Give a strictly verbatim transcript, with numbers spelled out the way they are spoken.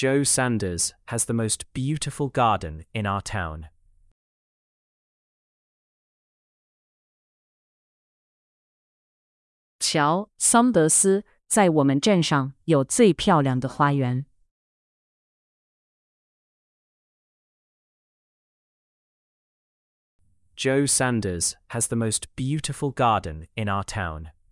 Joe Sanders has the most beautiful garden in our town. 乔·桑德斯在我们镇上有最漂亮的花园。 Joe Sanders has the most beautiful garden in our town.